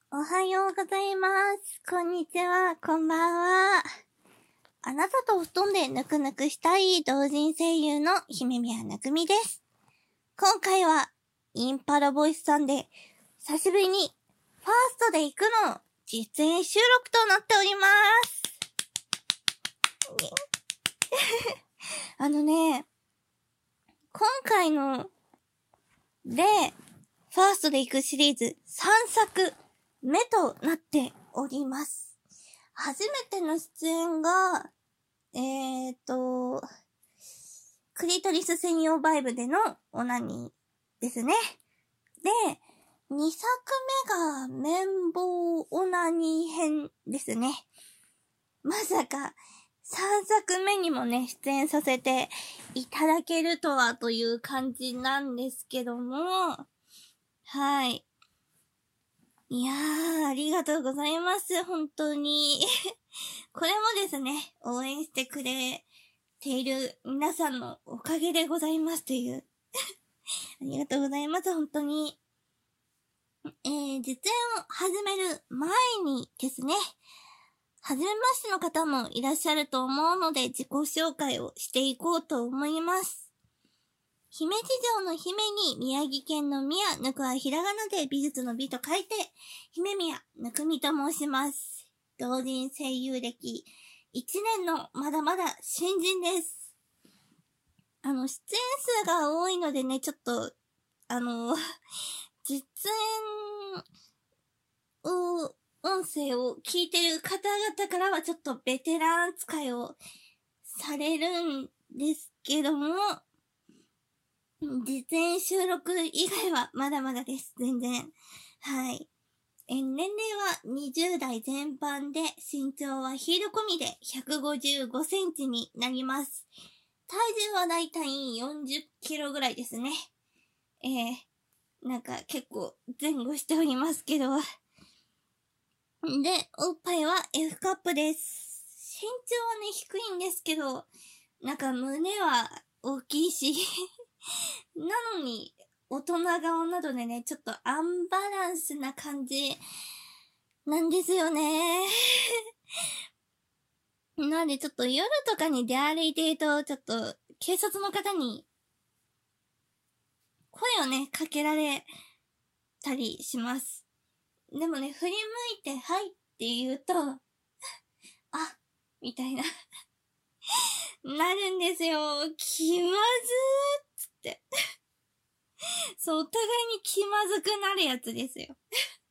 おはようございます。こんにちは、こんばんは。あなたと布団でぬくぬくしたい同人声優の姫宮なくみです。今回は、インパラボイスさんで、久しぶりに、ファーストで行くの、実演収録となっております。今回の、で、ファーストで行くシリーズ3作目となっております。初めての出演が、クリトリス専用バイブでのオナニーですね。で、2作目が綿棒オナニー編ですね。まさか3作目にもね、出演させていただけるとはという感じなんですけども、はい。いやー、ありがとうございます。本当に。これもですね、応援してくれている皆さんのおかげでございますという。ありがとうございます、本当に。実演を始める前にですね、初めましての方もいらっしゃると思うので自己紹介をしていこうと思います。姫路城の姫に宮城県の宮、ぬくはひらがなで美術の美と書いて、姫宮ぬくみと申します。同人声優歴1年のまだまだ新人です。出演数が多いのでね、ちょっと、実演音声を聞いてる方々からはちょっとベテラン扱いをされるんですけども、実演収録以外はまだまだです。全然。はい。年齢は20代前半で、身長はヒール込みで155センチになります。体重はだいたい40キロぐらいですね。なんか結構前後しておりますけど。で、おっぱいは F カップです。身長はね、低いんですけど、なんか胸は大きいし、なのに、大人顔などでね、ちょっとアンバランスな感じなんですよね。なんでちょっと夜とかに出歩いていると、ちょっと警察の方に声をね、かけられたりします。でもね、振り向いてはいって言うと、あ、みたいな、なるんですよ。気まずーっつって。そう、お互いに気まずくなるやつですよ。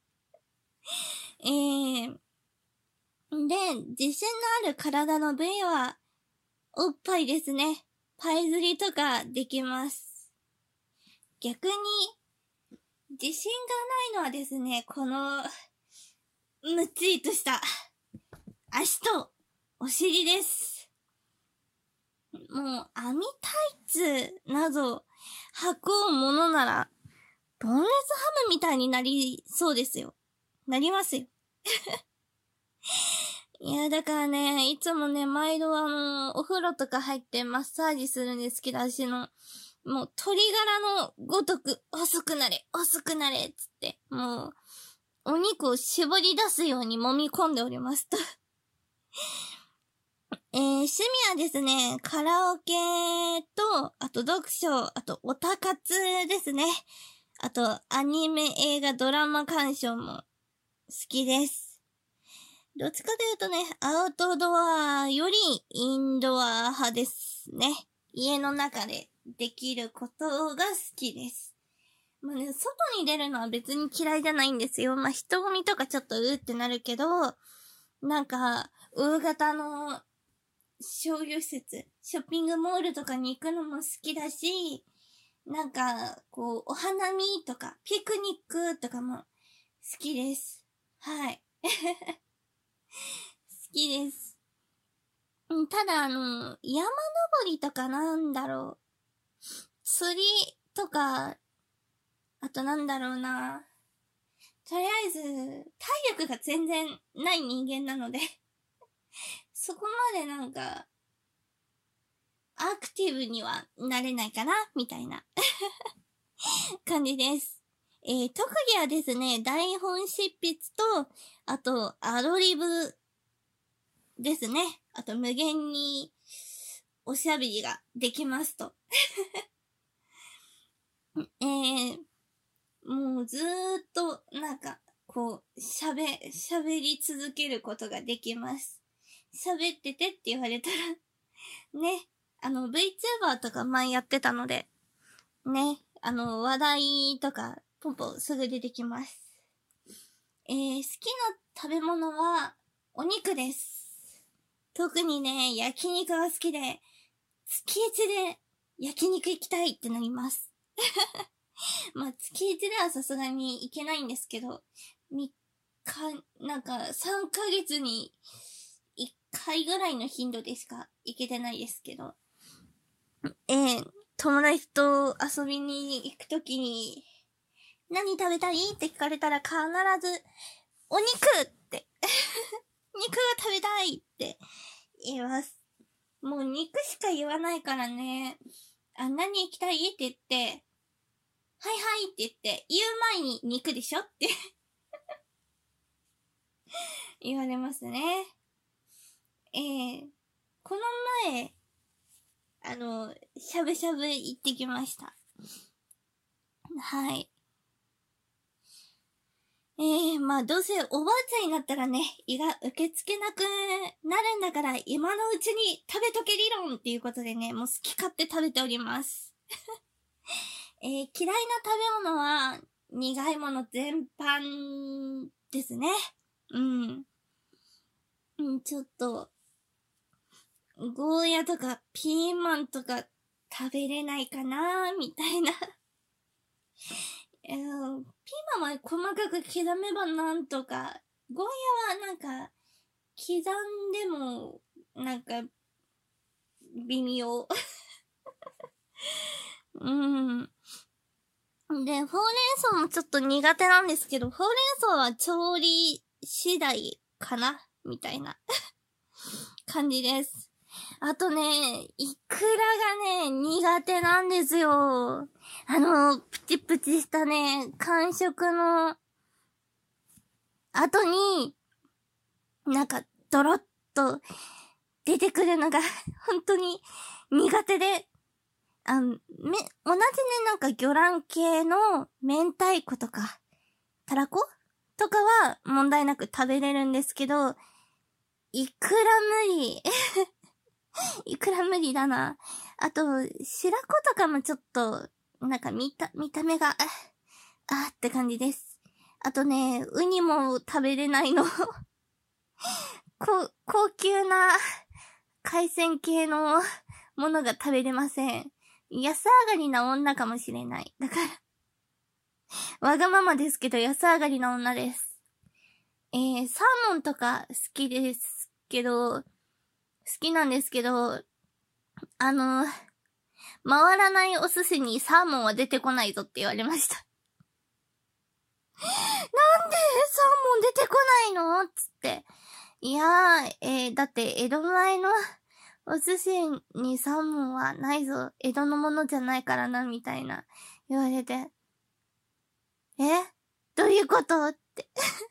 で、自信のある体の部位は、おっぱいですね。パイ釣りとかできます。逆に、自信がないのはですね、この、むっちりとした足とお尻です。もう、網タイツなど履くものなら、ボンレスハムみたいになりそうですよ。なりますよ。いや、だからね、いつもね、毎度お風呂とか入ってマッサージするんですけど、足の、もう鳥柄のごとく、細くなれ、細くなれ、つって、もう、お肉を絞り出すように揉み込んでおりますと。趣味はですね、カラオケと、あと読書、あとオタ活ですね。あと、アニメ、映画、ドラマ鑑賞も好きです。どっちかというとね、アウトドアよりインドア派ですね。家の中でできることが好きです。まあね、外に出るのは別に嫌いじゃないんですよ。まあ人混みとかちょっとってなるけど、なんか、大型の商業施設、ショッピングモールとかに行くのも好きだし、なんか、こう、お花見とか、ピクニックとかも好きです。はい。好きです。ただ山登りとかなんだろう。釣りとか、あとなんだろうな。とりあえず、体力が全然ない人間なのでそこまでなんか、アクティブにはなれないかなみたいな感じです。 特技はですね、台本執筆と、あと、アドリブですね。あと、無限におしゃべりができますと。もうずーっと、喋り続けることができます。喋っててって言われたら、ね、VTuber とか前やってたので、ね、話題とか、ポンポンすぐ出てきます。好きな食べ物は、お肉です。特にね、焼肉が好きで、月1で焼肉行きたいってなります。まあ、月1ではさすがに行けないんですけど、3ヶ月に1回ぐらいの頻度でしか行けてないですけど、友達と遊びに行くときに、何食べたいって聞かれたら必ず、お肉って肉が食べたいって言います。もう肉しか言わないからね。何行きたいって言って、はいはいって言って、言う前に肉でしょって言われますね。この前、しゃぶしゃぶ行ってきました。はい。まあどうせおばあちゃんになったらね、胃が受け付けなくなるんだから、今のうちに食べとけ理論っていうことでね、もう好き勝手食べております。嫌いな食べ物は、苦いもの全般ですね。ちょっと、ゴーヤとかピーマンとか食べれないかなみたいな。ピーマンは細かく刻めばなんとか、ゴーヤは刻んでも、微妙。で、ほうれん草もちょっと苦手なんですけど、ほうれん草は調理次第かなみたいな感じです。あとね、イクラがね、苦手なんですよ。プチプチしたね、感触の後に、ドロッと出てくるのが本当に苦手で、同じね、魚卵系の明太子とか、たらことかは問題なく食べれるんですけど、イクラ無理。イクラ無理だな。あと、白子とかもちょっと、見た目が、って感じです。あとね、ウニも食べれないの。高級な海鮮系のものが食べれません。安上がりな女かもしれない。だから、わがままですけど安上がりな女です。サーモンとか好きですけど、好きなんですけど、回らないお寿司にサーモンは出てこないぞって言われました。なんでサーモン出てこないのつって。いやー、だって江戸前のお寿司にサーモンはないぞ。江戸のものじゃないからな、みたいな言われて。どういうことって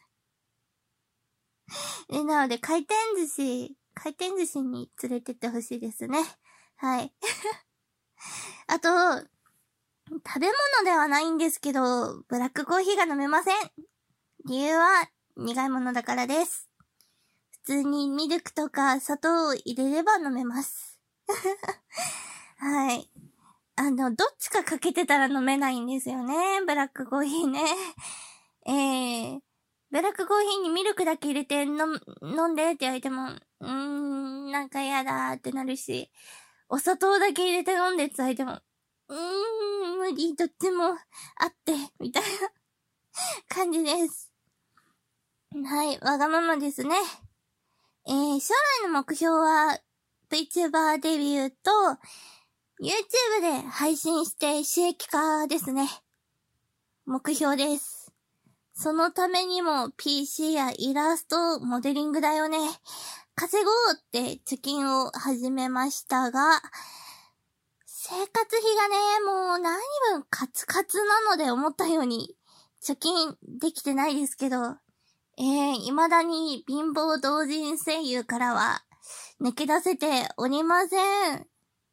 なので回転寿司に連れてってほしいですね。はい。あと、食べ物ではないんですけど、ブラックコーヒーが飲めません。理由は苦いものだからです。普通にミルクとか砂糖を入れれば飲めます。はい。どっちかかけてたら飲めないんですよね。ブラックコーヒーね。ブラックコーヒーにミルクだけ入れて飲んでって言われても、やだーってなるし、お砂糖だけ入れて飲んでって言われても、無理、どっちもあって、みたいな感じです。はい、わがままですね。将来の目標は、VTuber デビューと、YouTube で配信して収益化ですね。目標です。そのためにも PC やイラスト、モデリングだよね。稼ごうって貯金を始めましたが、生活費がね、もう何分カツカツなので思ったように貯金できてないですけど、未だに貧乏同人声優からは抜け出せておりません。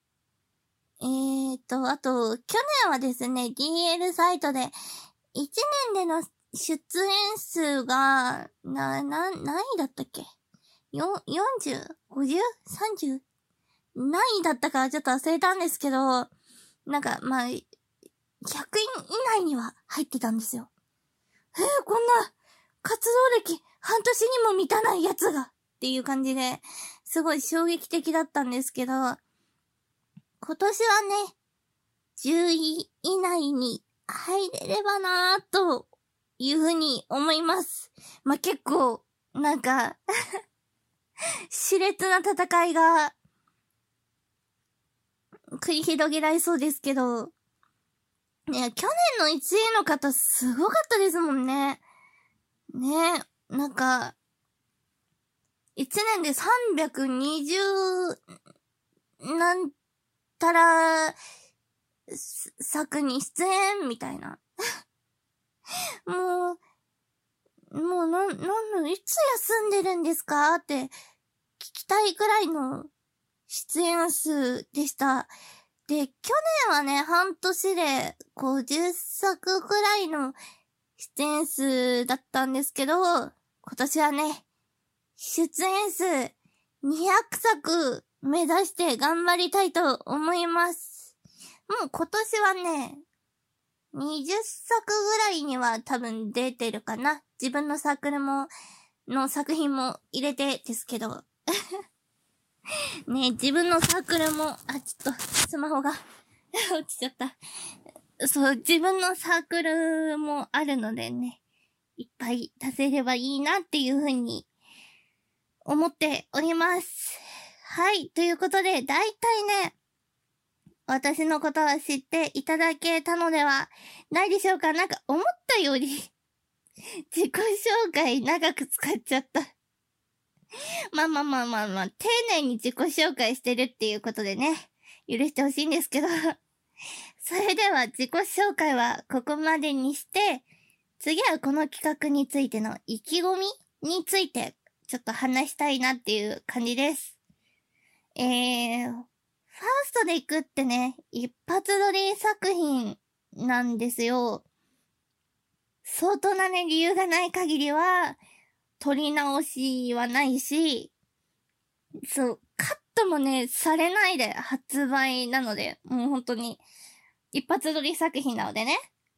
あと、去年はですね、DL サイトで1年での出演数が、何位だったっけ ?40?50?30? 何位だったかちょっと忘れたんですけど、なんか、まあ、100位以内には入ってたんですよ。こんな活動歴半年にも満たないやつがっていう感じで、すごい衝撃的だったんですけど、今年はね、10位以内に入れればなぁというふうに思います。まあ、結構、なんか、熾烈な戦いが繰り広げられそうですけど、ね、去年の1位の方すごかったですもんね。ね、なんか、1年で320なんたら作に出演みたいな。もう、いつ休んでるんですかって聞きたいくらいの出演数でした。で、去年はね、半年で50作くらいの出演数だったんですけど、今年はね、出演数200作目指して頑張りたいと思います。もう今年はね、20作ぐらいには多分出てるかな。自分のサークルの作品も入れてですけど。ね、自分のサークルも、ちょっとスマホが落ちちゃった。そう、自分のサークルもあるのでね、いっぱい出せればいいなっていうふうに思っております。はい、ということで、だいたいね、私のことは知っていただけたのではないでしょうか。なんか思ったより自己紹介長く使っちゃった。まあ、丁寧に自己紹介してるっていうことでね、許してほしいんですけど。それでは自己紹介はここまでにして、次はこの企画についての意気込みについてちょっと話したいなっていう感じです。ファーストで行くってね、一発撮り作品なんですよ。相当なね、理由がない限りは、撮り直しはないし、そう、カットもね、されないで発売なので、もう本当に、一発撮り作品なのでね。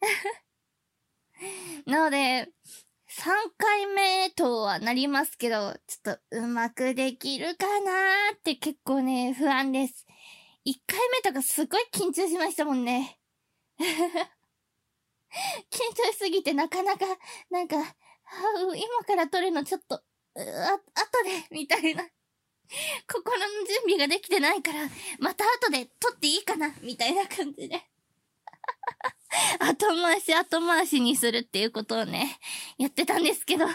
なので、3回目とはなりますけど、ちょっとうまくできるかなーって結構ね、不安です。1回目とかすごい緊張しましたもんね。緊張しすぎてなかなか、なんか、今から撮るのちょっと、後で、みたいな。心の準備ができてないから、また後で撮っていいかなみたいな感じで。後回しにするっていうことをね、やってたんですけど。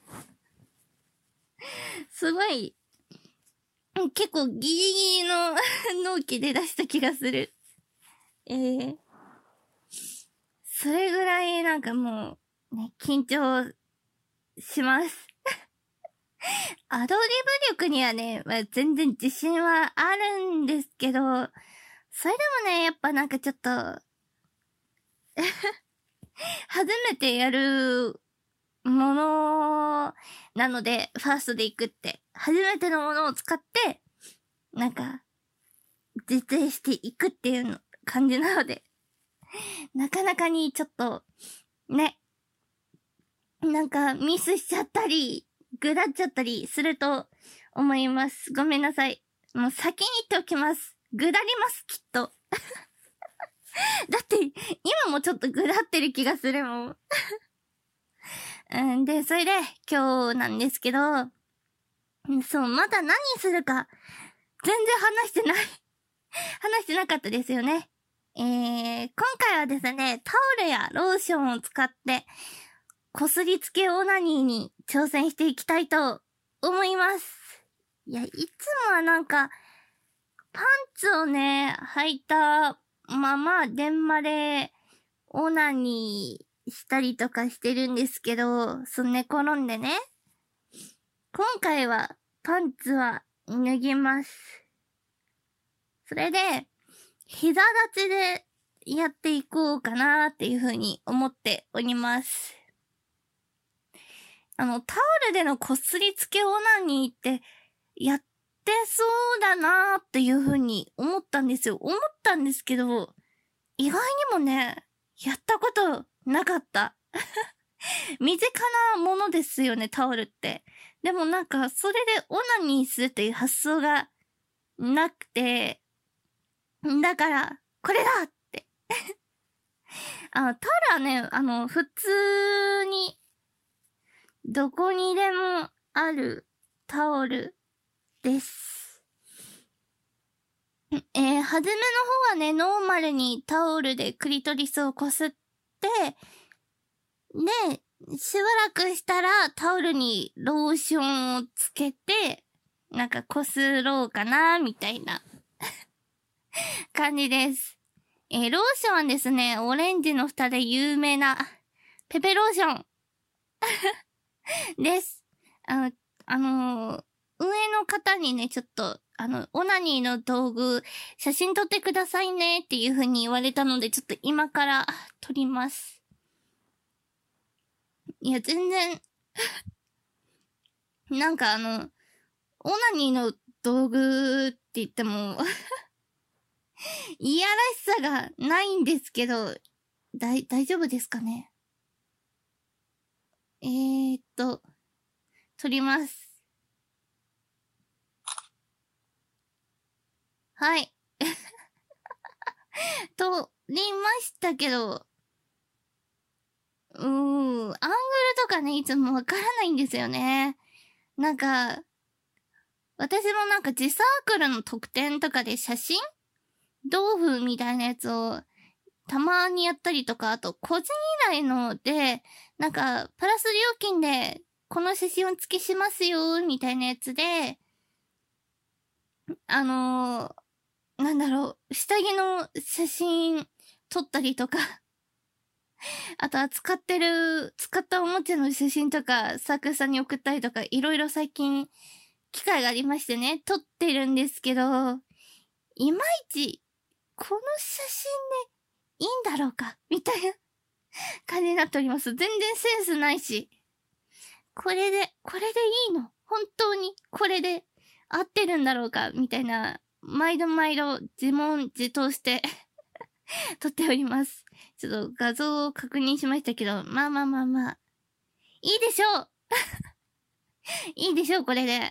すごい、結構ギリギリの納期で出した気がする。それぐらいなんかもう、ね、緊張します。アドリブ力にはね、全然自信はあるんですけど、それでもね、やっぱなんかちょっと初めてやるものなので、ファーストで行くって、初めてのものを使って、なんか、実演していくっていう感じなので、なかなかにちょっと、ね、なんかミスしちゃったり、ぐだっちゃったりすると思います。ごめんなさい。もう先に言っておきます。ぐだります、きっと。だって、今もちょっとぐだってる気がするもん。で、それで、今日なんですけど、そう、まだ何するか、全然話してなかったですよね。今回はですね、タオルやローションを使って、こすりつけオナニーに挑戦していきたいと思います。いや、いつもはなんか、パンツをね、履いたまま、電話で、オナニしたりとかしてるんですけど、寝転んでね。今回はパンツは脱ぎます。それで、膝立ちでやっていこうかなっていう風に思っております。タオルでのこすりつけオナニーってやってそうだなっていう風に思ったんですよ。思ったんですけど、意外にもね、やったことなかった。身近なものですよね、タオルって。でもなんか、それでオナニーするっていう発想がなくて、だから、これだってタオルはね、普通に、どこにでもあるタオルです。初めの方はね、ノーマルにタオルでクリトリスをこすって、で、しばらくしたらタオルにローションをつけて、なんかこすろうかな、みたいな感じです。ローションはですね、オレンジの蓋で有名なペペローションです。上の方にね、ちょっと、オナニーの道具、写真撮ってくださいねっていう風に言われたので、ちょっと今から撮ります。いや、全然なんかオナニーの道具って言ってもいやらしさがないんですけど、大丈夫ですかね。撮ります。はい。撮りましたけど、アングルとかね、いつもわからないんですよね。なんか、私もなんか自サークルの特典とかで写真豆腐みたいなやつをたまにやったりとか、あと個人依頼ので、なんか、プラス料金でこの写真を付けしますよ、みたいなやつで、なんだろう、下着の写真撮ったりとか、あとは使ったおもちゃの写真とか、サークルさんに送ったりとか、いろいろ最近、機会がありましてね、撮ってるんですけど、いまいち、この写真でいいんだろうかみたいな感じになっております。全然センスないし。これでいいの本当にこれで合ってるんだろうかみたいな、毎度自問自答して撮っております。ちょっと画像を確認しましたけど、まあ。いいでしょういいでしょうこれで。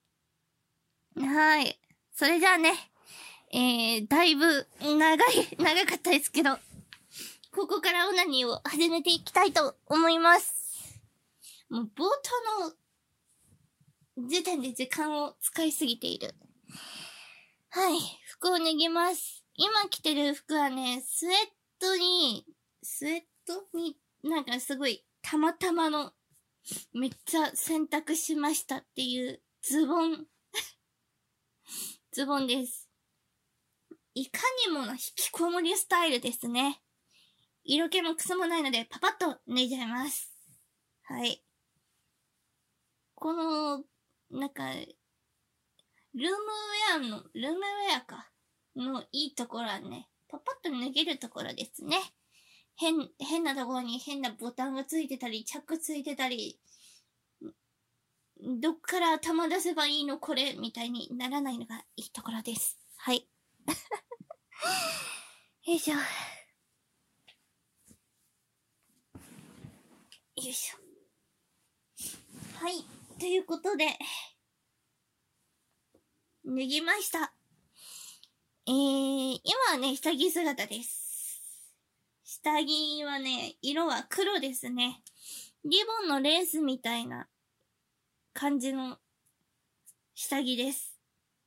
はい。それじゃあね、だいぶ長かったですけど、ここからオナニーを始めていきたいと思います。もう冒頭の時点で時間を使いすぎている。はい、服を脱ぎます。今着てる服はね、スウェットになんかすごいたまたまのめっちゃ洗濯しましたっていうズボンです。いかにもの引きこもりスタイルですね。色気もクソもないのでパパッと脱いじゃいます。はい。この、なんか、ルームウェアか。のいいところはね、パパッと脱げるところですね。変なところに変なボタンがついてたり、チャックついてたり、どっから頭出せばいいのこれ、みたいにならないのがいいところです。はい。よいしょ。よいしょ。はい。ということで、脱ぎました。今はね、下着姿です。下着はね、色は黒ですね。リボンのレースみたいな感じの下着です。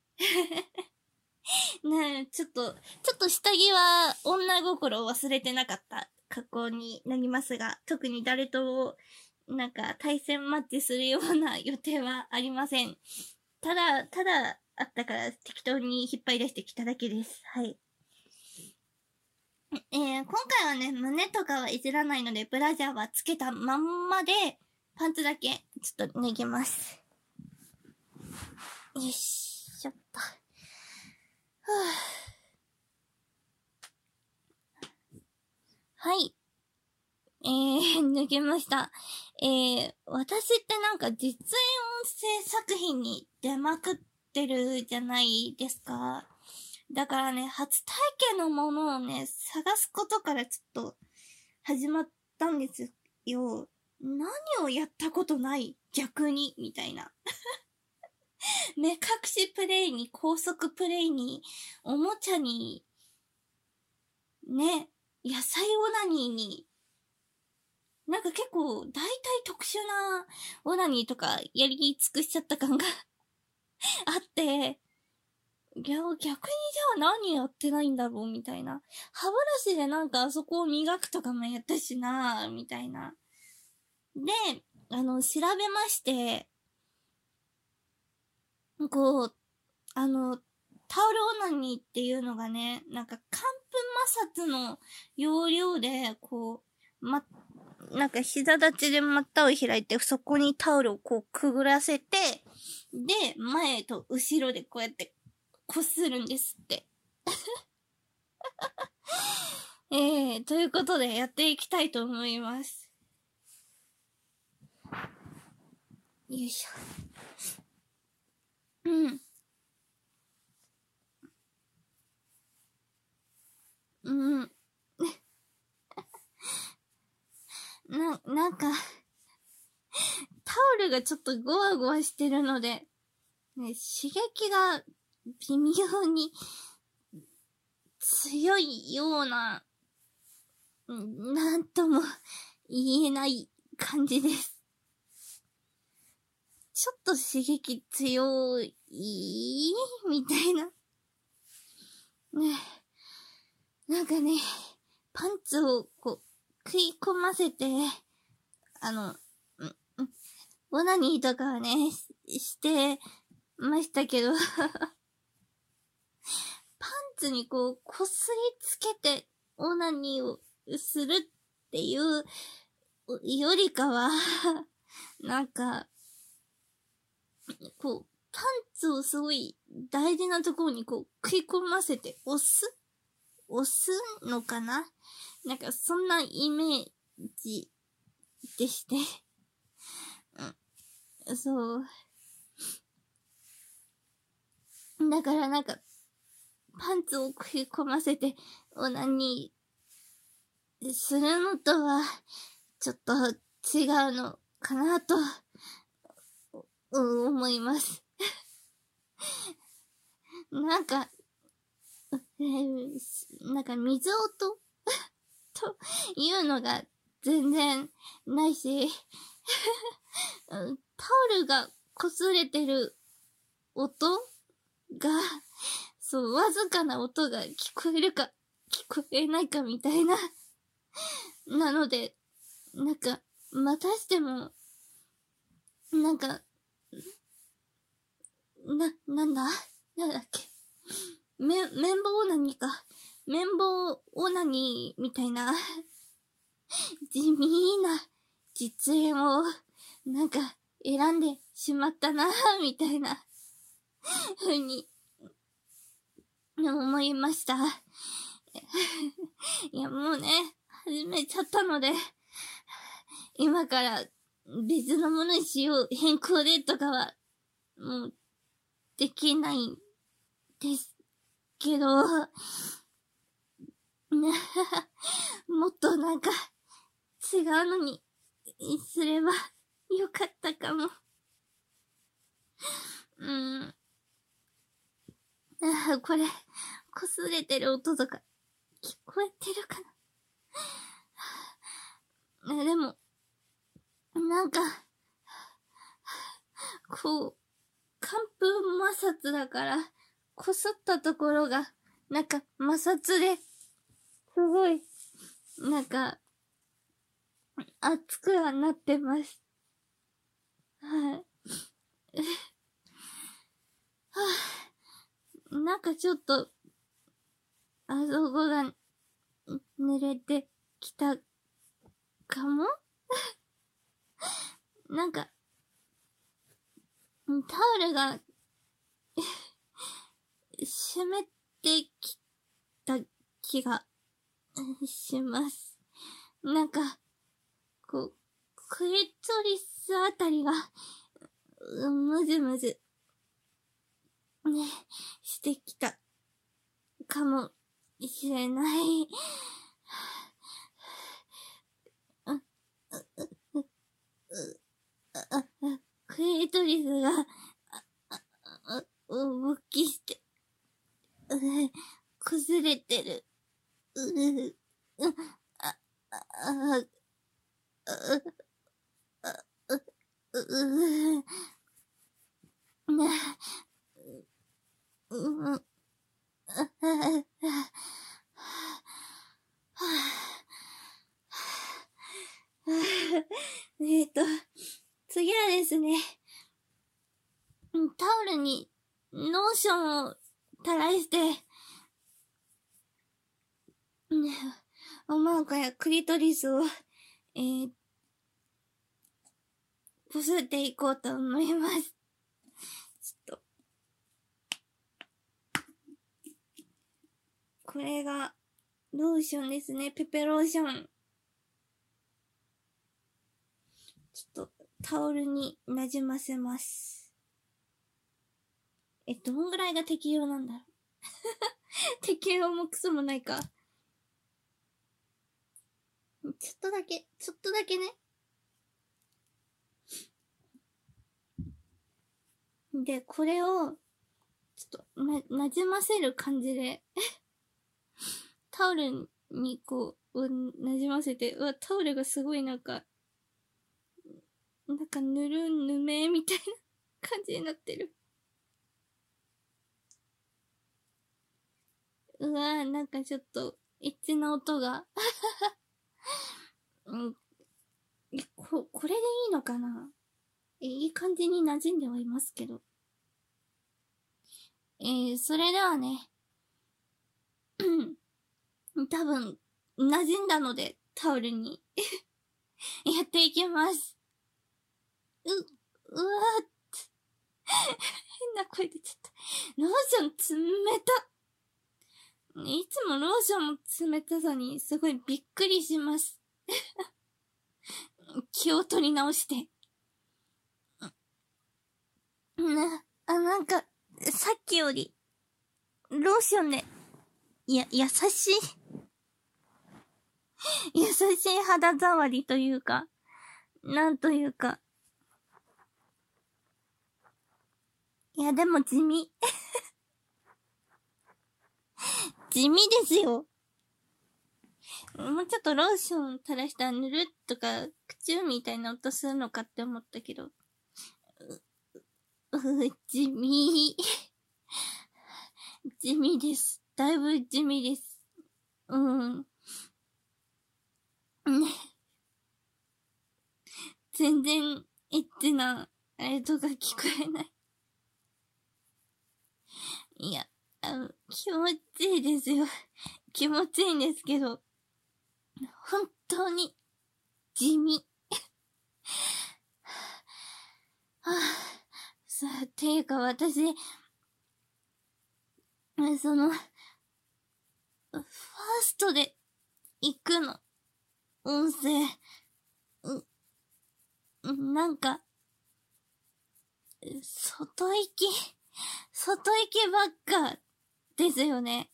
ねえ、ちょっと下着は女心を忘れてなかった格好になりますが、特に誰となんか対戦マッチするような予定はありません。ただあったから適当に引っ張り出してきただけです。はい。 今回はね、胸とかはいじらないので、ブラジャーはつけたまんまで、パンツだけ、ちょっと脱ぎます。よいしょっと。はい。脱げました。私ってなんか実演音声作品に出まくってるじゃないですか。だからね、初体験のものをね、探すことからちょっと始まったんですよ。何をやったことない逆に、みたいな。目隠しプレイに、高速プレイに、おもちゃに、ね、野菜オナニーに、なんか結構大体特殊なオナニーとかやり尽くしちゃった感があって、いや、逆にじゃあ何やってないんだろうみたいな。歯ブラシでなんかあそこを磨くとかもやったしなみたいな。で、調べまして、こう、タオルオナニーっていうのがね、なんか乾布摩擦の要領で、こう、なんか膝立ちで股を開いて、そこにタオルをこうくぐらせて、で、前と後ろでこうやってこするんですって。ということでやっていきたいと思います。よいしょ。うん。うん。なんか、タオルがちょっとゴワゴワしてるので、ね、刺激が微妙に強いような、なんとも言えない感じです。ちょっと刺激強いみたいな。ね。なんかね、パンツをこう、食い込ませて、オナニーとかはね、してましたけど、パンツにこう、こすりつけてオナニーをするっていうよりかは、なんか、こう、パンツをすごい大事なところにこう、食い込ませて押すのかな、なんかそんなイメージでして。そう。だからなんか、パンツを食い込ませてオナニーするのとは、ちょっと違うのかなと、思います。なんか、なんか水音というのが全然ないし、タオルが擦れてる音が、そう、わずかな音が聞こえるか、聞こえないかみたいな。なので、なんか、またしても、なんか、なんだっけ。綿棒オナニーか。綿棒オナニーみたいな、地味な実演を、なんか、選んでしまったな、みたいな、ふうに、思いました。いや、もうね、始めちゃったので、今から別のものにしよう、変更でとかは、もう、できないんですけど、もっとなんか、違うのに、すればよかったかも。これ、擦れてる音とか、聞こえてるかな。でも、なんか、こう、寒風摩擦だから、こすったところが、なんか摩擦で、すごい、なんか、熱くはなってます。はい。はぁ、なんかちょっと、あそこが、 濡れてきたかもなんか、タオルが湿ってきた気がします。なんか、こう、クリトリスあたりが、むずむず、ね、してきたかもしれない。クリトリスが、動きして、崩れてる。次はですね、タオルにノーションを垂らして、おまんこやクリトリスを、こすっていこうと思います。ちょっと。これが、ローションですね。ペペローション。ちょっと、タオルに馴染ませます。どんぐらいが適用なんだろう。適用もクソもないか。ちょっとだけね。で、これを、ちょっと、馴染ませる感じで、タオルにこう、馴染ませて、タオルがすごいなんかぬるぬめみたいな感じになってる。なんかちょっと、エッチな音が。これでいいのかないい感じに馴染んではいますけど。それではね、多分、馴染んだので、タオルに、やっていきます。うわーって。変な声出ちゃった。ローション冷た。いつもローションの冷たさにすごいびっくりします。気を取り直して。なんか、さっきより、ローションで、優しい肌触りというか、なんというか。いや、でも地味。地味ですよ。もうちょっとローション垂らしたらぬるっとか、口みたいな音するのかって思ったけど。地味。地味です。だいぶ地味です。全然、エッチな、あれとか聞こえない。いや、気持ちいいですよ。気持ちいいんですけど、本当に、地味。さあ、ていうか私、その、ファーストで行くの。音声。なんか、外行きばっかですよね。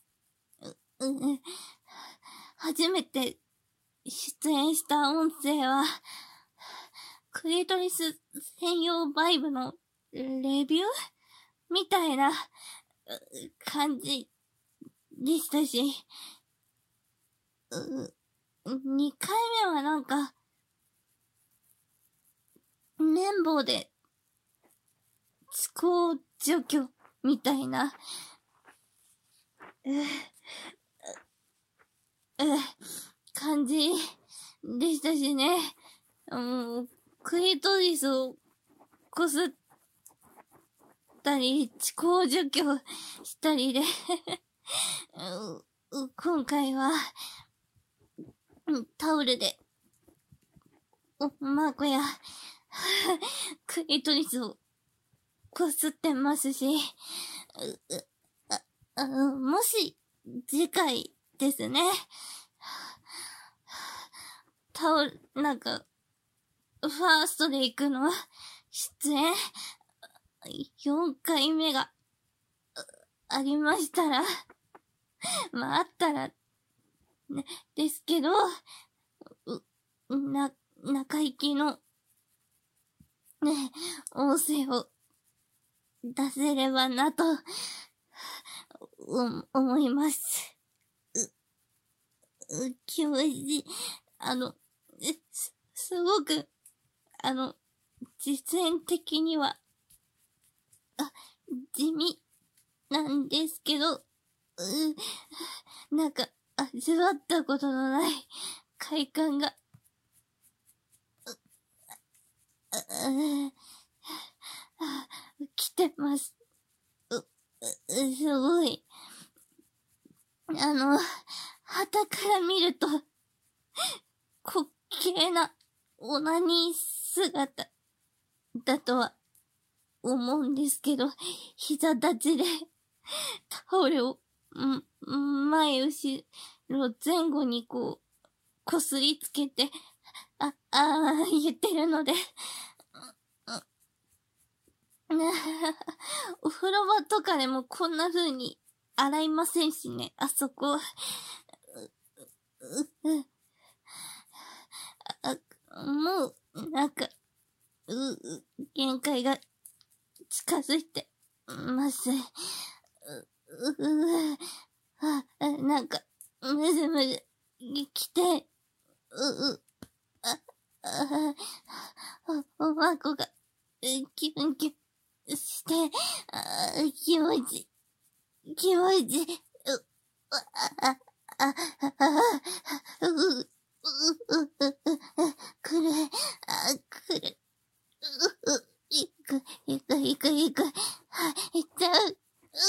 初めて出演した音声は、クリトリス専用バイブのレビューみたいな感じでしたし、2回目はなんか、綿棒で、痴漢除去みたいな、感じでしたしね。クリトリスをこすったり、痴漢除去したりで今回は、 タオルで、マークや、クリトリスをこすってますし、もし、次回ですね、タオル、ファーストで行くの、出演、4回目が、ありましたら、まあ、あったら、ね、ですけど、中行きの、ね、音声を出せればなと、思います。気持ちいい。すごく、実演的には、地味なんですけど、味わったことのない快感が、来てます。すごい。旗から見ると、滑稽なオナニー姿だとは思うんですけど、膝立ちでタオルを、前後ろ前後にこすりつけて、言ってるので、お風呂場とかでもこんな風に洗いませんしね、あそこ。もう、限界が近づいてます。むずむず、来て、おまこが、キュンキュンして、気持ち、くる、くる、いく、いっちゃう、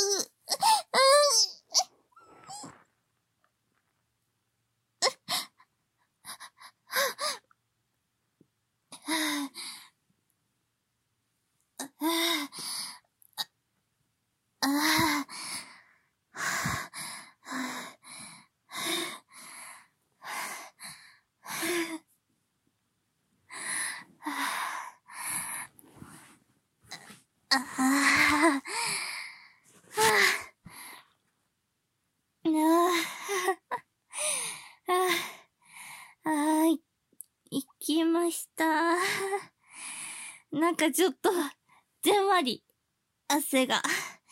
行きました。ちょっと、じんわり、汗が。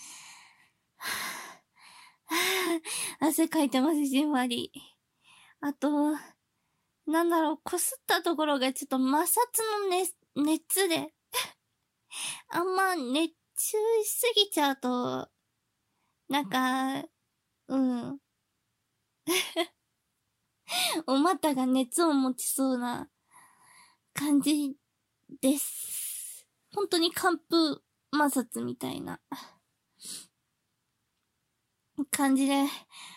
汗かいてます、じんわり。あと、こすったところがちょっと摩擦の熱で、あんま熱中しすぎちゃうと、お股が熱を持ちそうな感じです。本当に寒風摩擦みたいな感じで、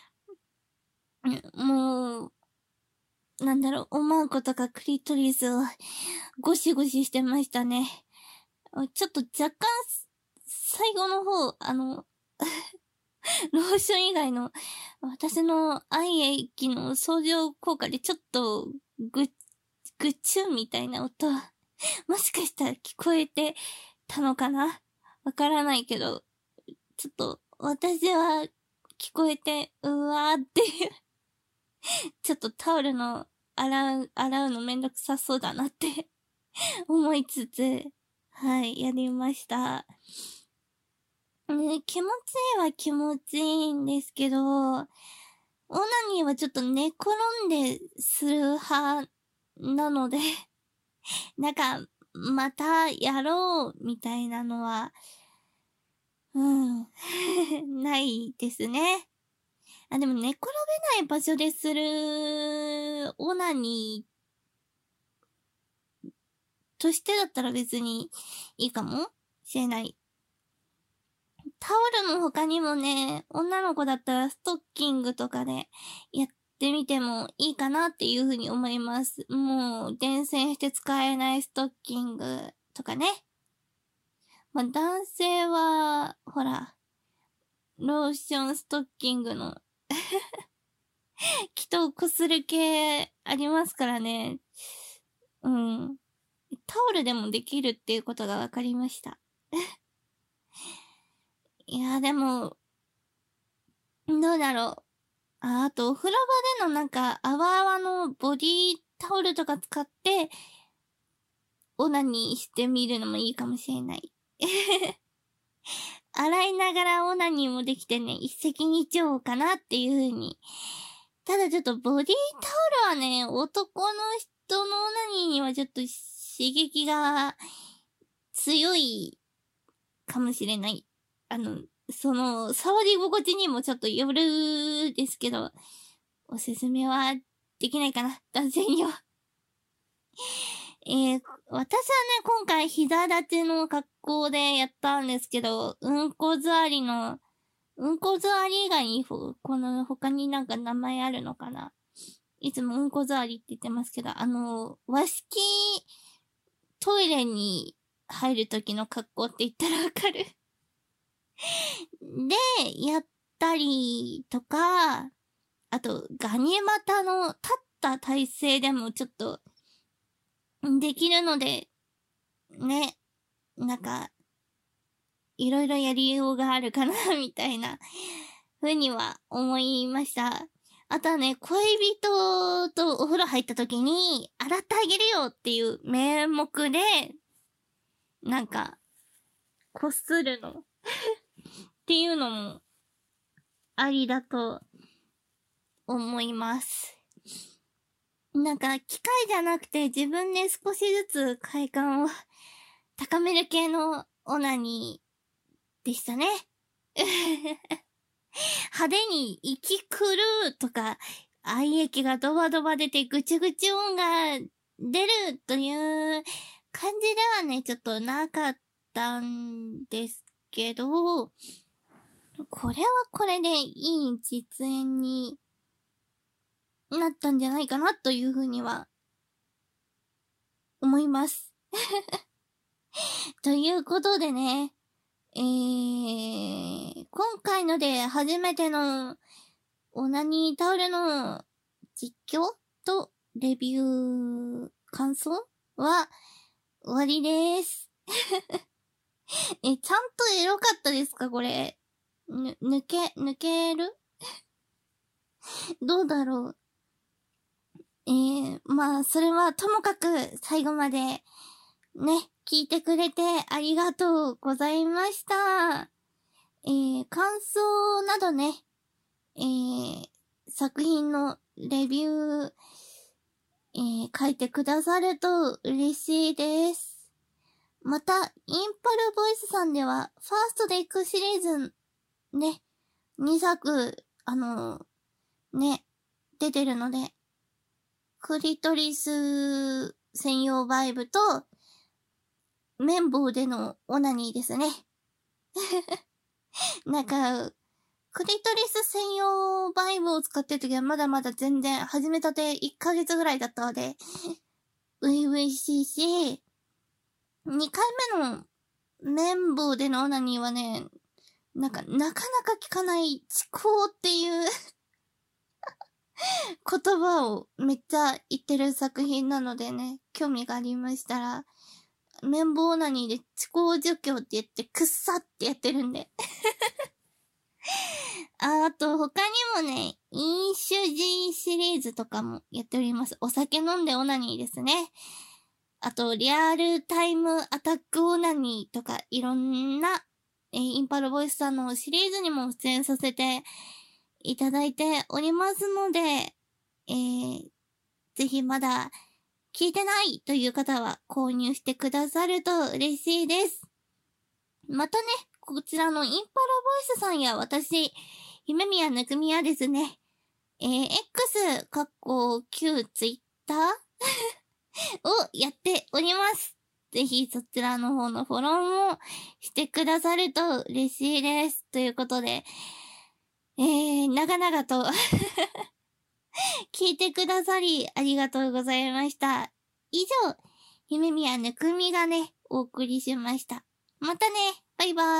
もう、おまんことかクリトリスをゴシゴシしてましたね。ちょっと若干、最後の方、ローション以外の、私の愛液の相乗効果でちょっと、ぐっちゅんみたいな音、もしかしたら聞こえてたのかな？わからないけど、ちょっと、私は聞こえて、うわーっていうちょっとタオルの洗うのめんどくさそうだなって思いつつ、はい、やりました。気持ちいいは気持ちいいんですけど、オナニーはちょっと寝転んでする派なのでまたやろうみたいなのは、ないですね。でも寝転べない場所でするオナニーとしてだったら別にいいかもしれない。タオルの他にもね、女の子だったらストッキングとかでやっしてみてもいいかなっていうふうに思います。もう、伝染して使えないストッキングとかね。まあ、男性は、ほら、ローションストッキングの気とこする系ありますからね。うん。タオルでもできるっていうことが分かりました。いや、でも、どうだろう。あと、お風呂場でのなんか、泡のボディタオルとか使って、オナニーしてみるのもいいかもしれない。洗いながらオナニーもできてね、一石二鳥かなっていう風に。ただちょっとボディタオルはね、男の人のオナニーにはちょっと刺激が強いかもしれない。触り心地にもちょっとよるですけど、おすすめはできないかな、男性には。私はね、今回膝立ちの格好でやったんですけど、うんこ座り以外に、他になんか名前あるのかな。いつもうんこ座りって言ってますけど、和式トイレに入る時の格好って言ったらわかるで、やったりとか、あと、ガニ股の立った体勢でもちょっと、できるので、ね、なんか、いろいろやりようがあるかな、みたいな、ふうには思いました。あとはね、恋人とお風呂入った時に、洗ってあげるよっていう名目で、なんか、こするのっていうのも、ありだと思います。なんか、機械じゃなくて自分で少しずつ快感を高める系のオナニーでしたね。派手に息狂うとか、愛液がドバドバ出てぐちぐち音が出るという感じではね、ちょっとなかったんですけど、これはこれでいい実演になったんじゃないかなというふうには思います。ということでね、今回ので初めてのオナニータオルの実況とレビュー感想は終わりです。ちゃんとエロかったですかこれ。抜けるどうだろう。まあ、それはともかく最後までね、聞いてくれてありがとうございました。感想などね、作品のレビュー、書いてくださると嬉しいです。また、インパルボイスさんでは、ファーストで行くシリーズ、ね、2作、ね、出てるので、クリトリス専用バイブと、綿棒でのオナニーですね。なんか、クリトリス専用バイブを使ってるときはまだまだ全然始めたて1ヶ月ぐらいだったので、初々しいし、2回目の綿棒でのオナニーはね、なかなか聞かない痴口っていう言葉をめっちゃ言ってる作品なのでね、興味がありましたら、綿棒オナニーで痴口除去って言ってくっさってやってるんで。あと他にもね、飲酒 G シリーズとかもやっております。お酒飲んでオナニーですね。あと、リアルタイムアタックオナニーとか、いろんな、インパルボイスさんのシリーズにも出演させていただいておりますので、ぜひまだ聞いてないという方は購入してくださると嬉しいです。またね、こちらのインパルボイスさんや私、姫宮ぬくみはですね、X、旧ツイッターをやっております。ぜひそちらの方のフォローもしてくださると嬉しいです。ということで、長々と聞いてくださり、ありがとうございました。以上、夢宮ぬくみがね、お送りしました。またね、バイバーイ。